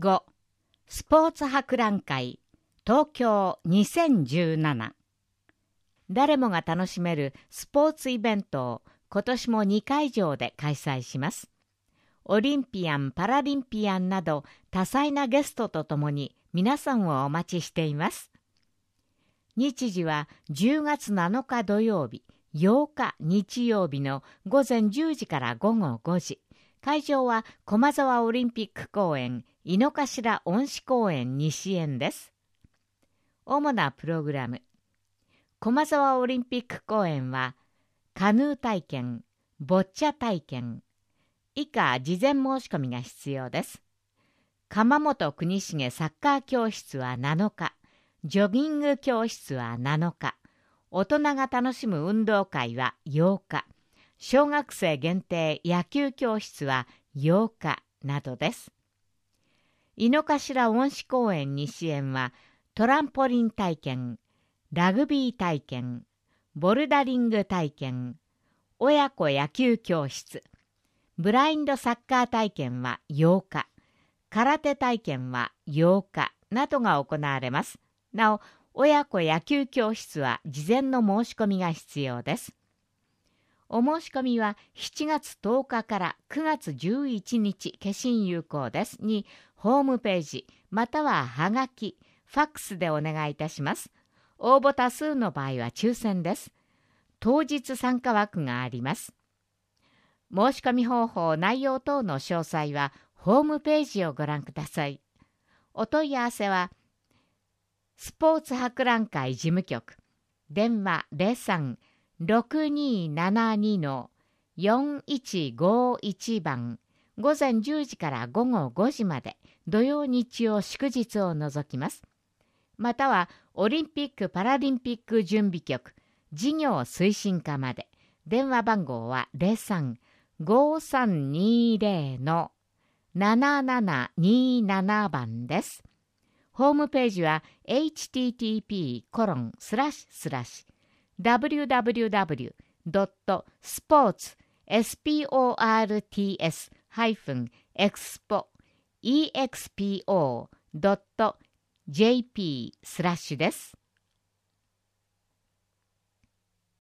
5. スポーツ博覧会東京2017。誰もが楽しめるスポーツイベントを今年も2会場で開催します。オリンピアン・パラリンピアンなど多彩なゲストとともに皆さんをお待ちしています。日時は10月7日土曜日、8日日曜日の午前10時から午後5時。会場は駒沢オリンピック公園、井の頭恩賜公園西園です。主なプログラム。駒沢オリンピック公園は、カヌー体験、ボッチャ体験。以下、事前申し込みが必要です。鎌本国重サッカー教室は7日、ジョギング教室は7日、大人が楽しむ運動会は8日、小学生限定野球教室は8日などです。井の頭恩賜公園西園はトランポリン体験、ラグビー体験、ボルダリング体験、親子野球教室、ブラインドサッカー体験は8日、空手体験は8日などが行われます。なお、親子野球教室は事前の申し込みが必要です。お申し込みは7月10日から9月11日消印有効ですにホームページまたははがき、ファックスでお願いいたします。応募多数の場合は抽選です。当日参加枠があります。申し込み方法、内容等の詳細はホームページをご覧ください。お問い合わせはスポーツ博覧会事務局電話03-6272-4151番午前10時から午後5時まで土曜日曜祝日を除きます。またはオリンピック・パラリンピック準備局事業推進課まで電話番号は03-5320-7727番です。ホームページは http://www.sports-expo.jp/ です。